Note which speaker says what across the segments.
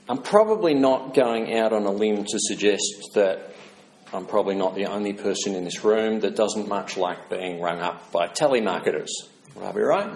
Speaker 1: I'm probably not going out on a limb to suggest that I'm probably not the only person in this room that doesn't much like being rung up by telemarketers. Would I be right?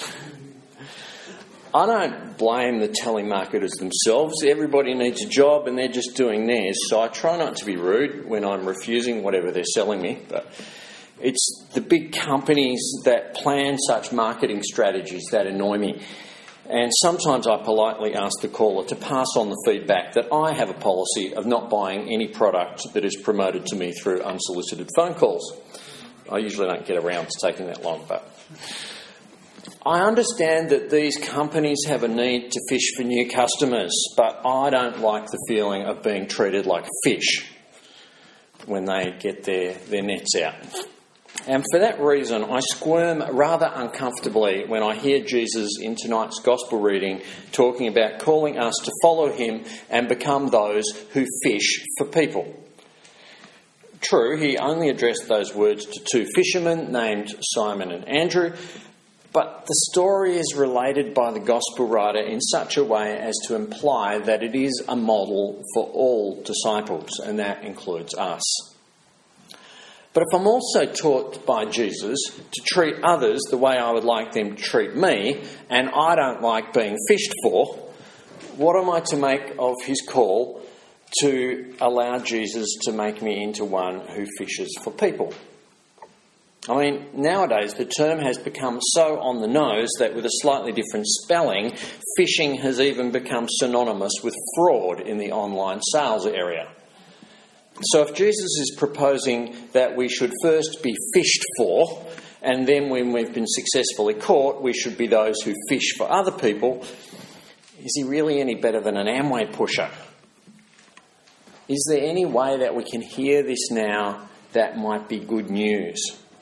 Speaker 1: I don't blame the telemarketers themselves. Everybody needs a job and they're just doing theirs. So I try not to be rude when I'm refusing whatever they're selling me. But it's the big companies that plan such marketing strategies that annoy me. And sometimes I politely ask the caller to pass on the feedback that I have a policy of not buying any product that is promoted to me through unsolicited phone calls. I usually don't get around to taking that long, but I understand that these companies have a need to fish for new customers, but I don't like the feeling of being treated like a fish when they get their nets out. And for that reason, I squirm rather uncomfortably when I hear Jesus in tonight's Gospel reading talking about calling us to follow him and become those who fish for people. True, he only addressed those words to two fishermen named Simon and Andrew, but the story is related by the Gospel writer in such a way as to imply that it is a model for all disciples, and that includes us. But if I'm also taught by Jesus to treat others the way I would like them to treat me, and I don't like being fished for, what am I to make of his call to allow Jesus to make me into one who fishes for people? I mean, nowadays the term has become so on the nose that with a slightly different spelling, fishing has even become synonymous with fraud in the online sales area. So if Jesus is proposing that we should first be fished for, and then when we've been successfully caught, we should be those who fish for other people, is he really any better than an Amway pusher? Is there any way that we can hear this now that might be good news?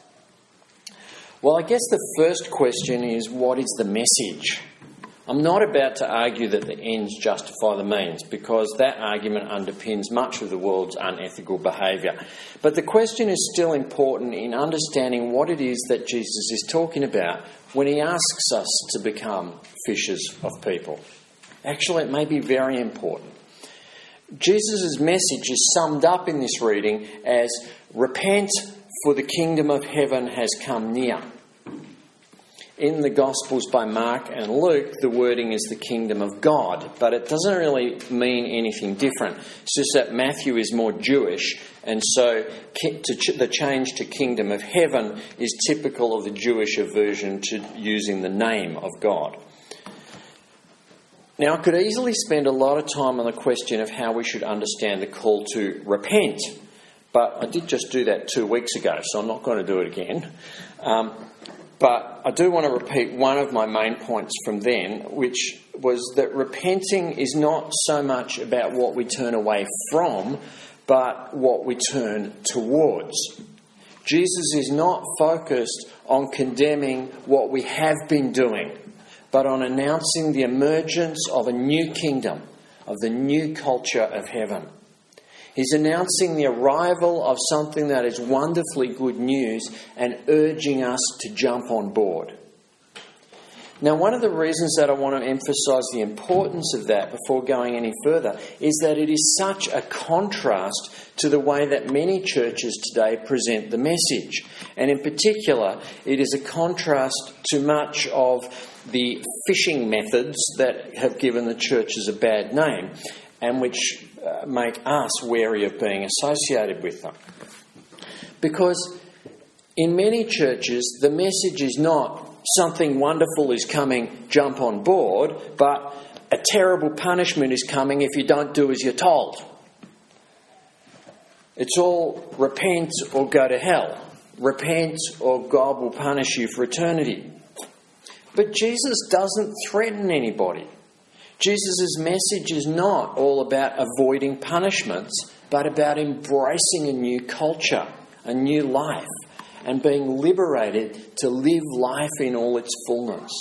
Speaker 1: Well, I guess the first question is, what is the message? I'm not about to argue that the ends justify the means, because that argument underpins much of the world's unethical behaviour. But the question is still important in understanding what it is that Jesus is talking about when he asks us to become fishers of people. Actually, it may be very important. Jesus' message is summed up in this reading as, "Repent, for the kingdom of heaven has come near." In the Gospels by Mark and Luke, the wording is the kingdom of God, but it doesn't really mean anything different. It's just that Matthew is more Jewish, and so the change to kingdom of heaven is typical of the Jewish aversion to using the name of God. Now, I could easily spend a lot of time on the question of how we should understand the call to repent, but I did just do that 2 weeks ago, so I'm not going to do it again. But I do want to repeat one of my main points from then, which was that repenting is not so much about what we turn away from, but what we turn towards. Jesus is not focused on condemning what we have been doing, but on announcing the emergence of a new kingdom, of the new culture of heaven. He's announcing the arrival of something that is wonderfully good news and urging us to jump on board. Now, one of the reasons that I want to emphasise the importance of that before going any further is that it is such a contrast to the way that many churches today present the message. And in particular, it is a contrast to much of the fishing methods that have given the churches a bad name and which make us wary of being associated with them. Because in many churches, the message is not something wonderful is coming, jump on board, but a terrible punishment is coming if you don't do as you're told. It's all repent or go to hell. Repent or God will punish you for eternity. But Jesus doesn't threaten anybody. Jesus' message is not all about avoiding punishments, but about embracing a new culture, a new life, and being liberated to live life in all its fullness.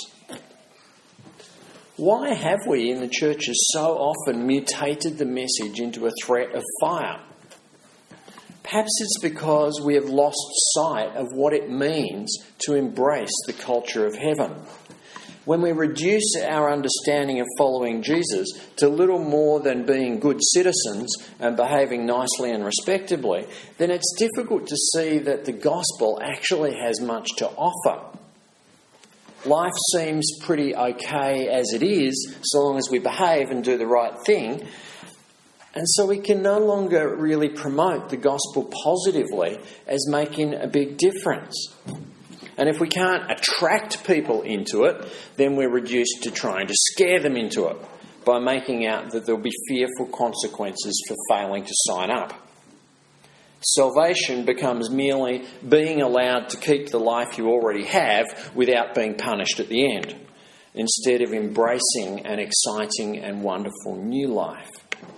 Speaker 1: Why have we in the churches so often mutated the message into a threat of fire? Perhaps it's because we have lost sight of what it means to embrace the culture of heaven. When we reduce our understanding of following Jesus to little more than being good citizens and behaving nicely and respectably, then it's difficult to see that the gospel actually has much to offer. Life seems pretty okay as it is, so long as we behave and do the right thing. And so we can no longer really promote the gospel positively as making a big difference. And if we can't attract people into it, then we're reduced to trying to scare them into it by making out that there'll be fearful consequences for failing to sign up. Salvation becomes merely being allowed to keep the life you already have without being punished at the end, instead of embracing an exciting and wonderful new life.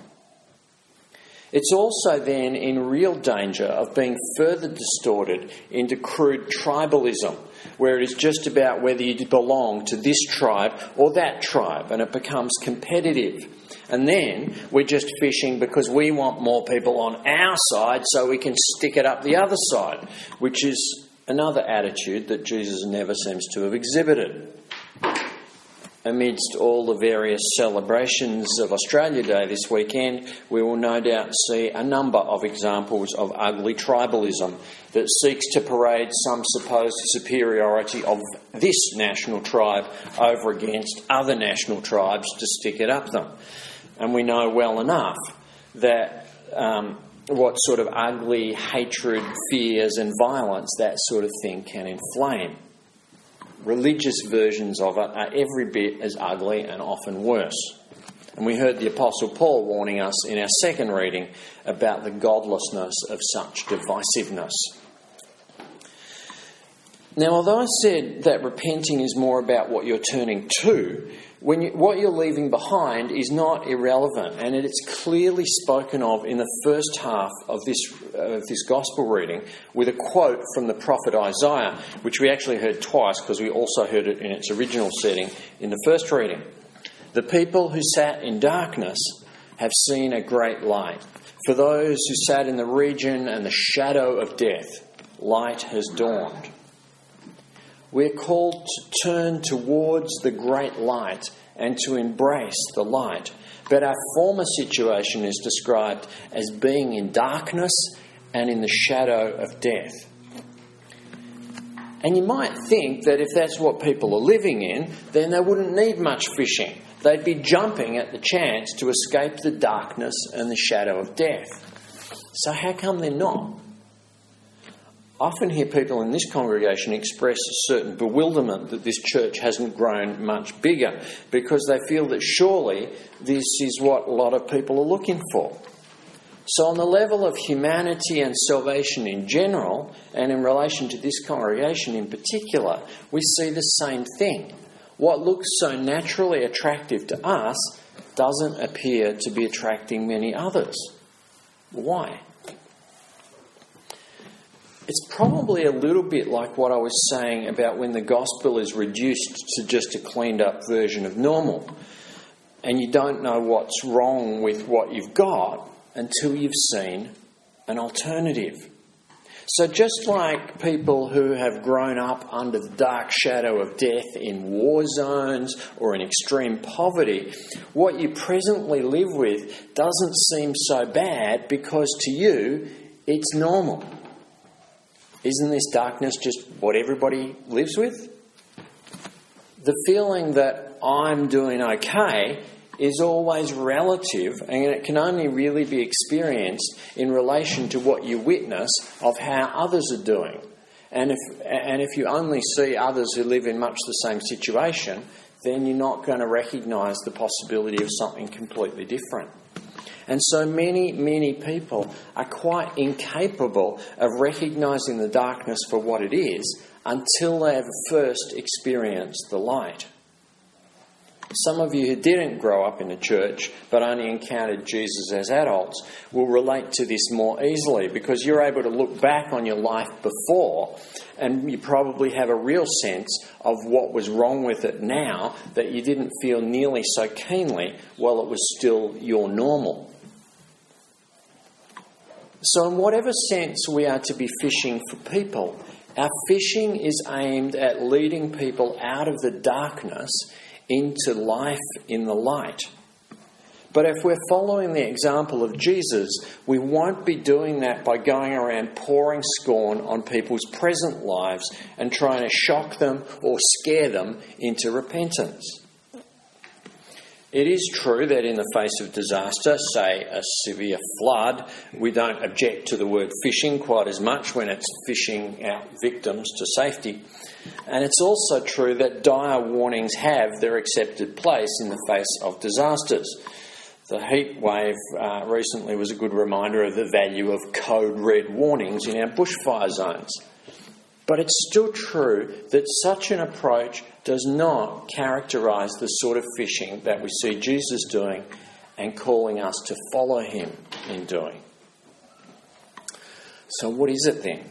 Speaker 1: It's also then in real danger of being further distorted into crude tribalism, where it is just about whether you belong to this tribe or that tribe, and it becomes competitive. And then we're just fishing because we want more people on our side so we can stick it up the other side, which is another attitude that Jesus never seems to have exhibited. Amidst all the various celebrations of Australia Day this weekend, we will no doubt see a number of examples of ugly tribalism that seeks to parade some supposed superiority of this national tribe over against other national tribes to stick it up them. And we know well enough that what sort of ugly hatred, fears and violence that sort of thing can inflame. Religious versions of it are every bit as ugly and often worse. And we heard the Apostle Paul warning us in our second reading about the godlessness of such divisiveness. Now, although I said that repenting is more about what you're turning to, what you're leaving behind is not irrelevant, and it's clearly spoken of in the first half of this gospel reading with a quote from the prophet Isaiah, which we actually heard twice because we also heard it in its original setting in the first reading. The people who sat in darkness have seen a great light. For those who sat in the region and the shadow of death, light has dawned. We're called to turn towards the great light and to embrace the light. But our former situation is described as being in darkness and in the shadow of death. And you might think that if that's what people are living in, then they wouldn't need much fishing. They'd be jumping at the chance to escape the darkness and the shadow of death. So how come they're not? I often hear people in this congregation express a certain bewilderment that this church hasn't grown much bigger because they feel that surely this is what a lot of people are looking for. So on the level of humanity and salvation in general, and in relation to this congregation in particular, we see the same thing. What looks so naturally attractive to us doesn't appear to be attracting many others. Why? It's probably a little bit like what I was saying about when the gospel is reduced to just a cleaned up version of normal, and you don't know what's wrong with what you've got until you've seen an alternative. So just like people who have grown up under the dark shadow of death in war zones or in extreme poverty, what you presently live with doesn't seem so bad because to you it's normal. Isn't this darkness just what everybody lives with? The feeling that I'm doing okay is always relative, and it can only really be experienced in relation to what you witness of how others are doing. And if you only see others who live in much the same situation, then you're not going to recognise the possibility of something completely different. And so many people are quite incapable of recognising the darkness for what it is until they have first experienced the light. Some of you who didn't grow up in a church but only encountered Jesus as adults will relate to this more easily because you're able to look back on your life before and you probably have a real sense of what was wrong with it now that you didn't feel nearly so keenly while it was still your normal. So in whatever sense we are to be fishing for people, Our fishing is aimed at leading people out of the darkness into life in the light. But if we're following the example of Jesus, we won't be doing that by going around pouring scorn on people's present lives and trying to shock them or scare them into repentance. It is true that in the face of disaster, say a severe flood, we don't object to the word fishing quite as much when it's fishing out victims to safety. And it's also true that dire warnings have their accepted place in the face of disasters. The heat wave recently was a good reminder of the value of code red warnings in our bushfire zones. But it's still true that such an approach does not characterise the sort of fishing that we see Jesus doing and calling us to follow him in doing. So what is it then?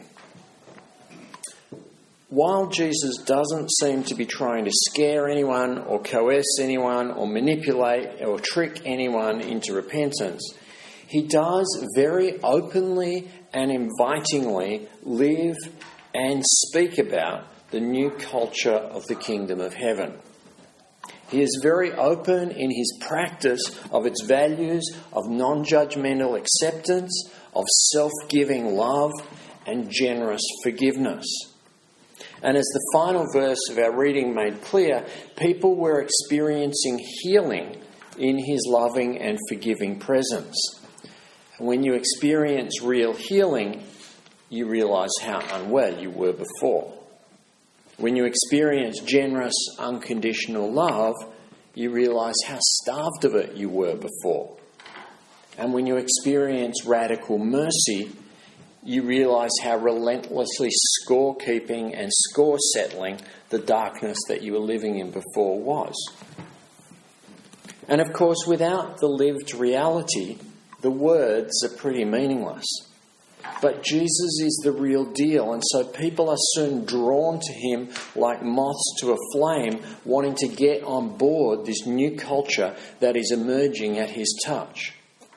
Speaker 1: While Jesus doesn't seem to be trying to scare anyone or coerce anyone or manipulate or trick anyone into repentance, he does very openly and invitingly live and speak about the new culture of the kingdom of heaven. He is very open in his practice of its values of non-judgmental acceptance, of self-giving love, and generous forgiveness. And as the final verse of our reading made clear, people were experiencing healing in his loving and forgiving presence. And when you experience real healing, you realise how unwell you were before. When you experience generous, unconditional love, you realise how starved of it you were before. And when you experience radical mercy, you realise how relentlessly scorekeeping and score-settling the darkness that you were living in before was. And of course, without the lived reality, the words are pretty meaningless. But Jesus is the real deal, and so people are soon drawn to him like moths to a flame, wanting to get on board this new culture that is emerging at his touch.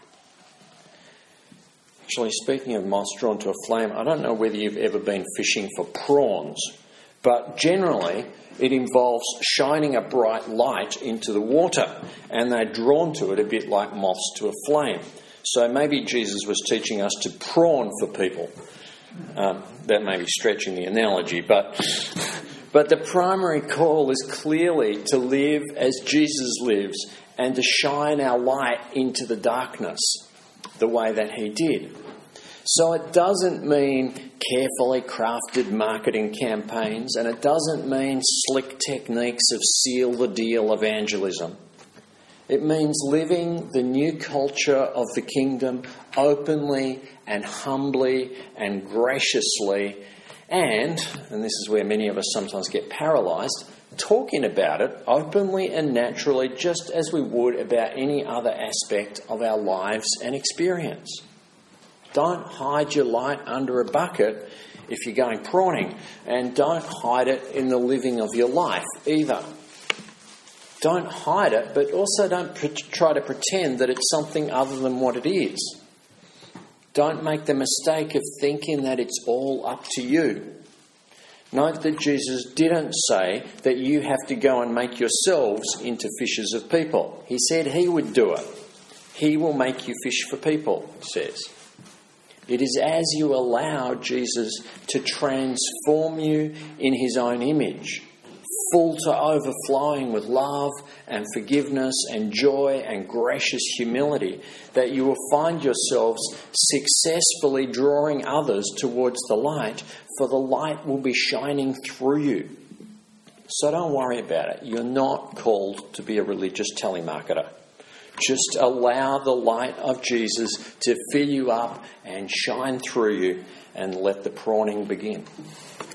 Speaker 1: Actually, speaking of moths drawn to a flame, I don't know whether you've ever been fishing for prawns, but generally it involves shining a bright light into the water, and they're drawn to it a bit like moths to a flame. So maybe Jesus was teaching us to prawn for people. That may be stretching the analogy, but the primary call is clearly to live as Jesus lives and to shine our light into the darkness the way that he did. So it doesn't mean carefully crafted marketing campaigns, and it doesn't mean slick techniques of seal the deal evangelism. It means living the new culture of the kingdom openly and humbly and graciously, and this is where many of us sometimes get paralysed, talking about it openly and naturally, just as we would about any other aspect of our lives and experience. Don't hide your light under a bucket if you're going prawning, and don't hide it in the living of your life either. Don't hide it, but also don't try to pretend that it's something other than what it is. Don't make the mistake of thinking that it's all up to you. Note that Jesus didn't say that you have to go and make yourselves into fishers of people. He said he would do it. He will make you fish for people, he says. It is as you allow Jesus to transform you in his own image, full to overflowing with love and forgiveness and joy and gracious humility, that you will find yourselves successfully drawing others towards the light, for the light will be shining through you. So don't worry about it. You're not called to be a religious telemarketer. Just allow the light of Jesus to fill you up and shine through you, and let the prawning begin.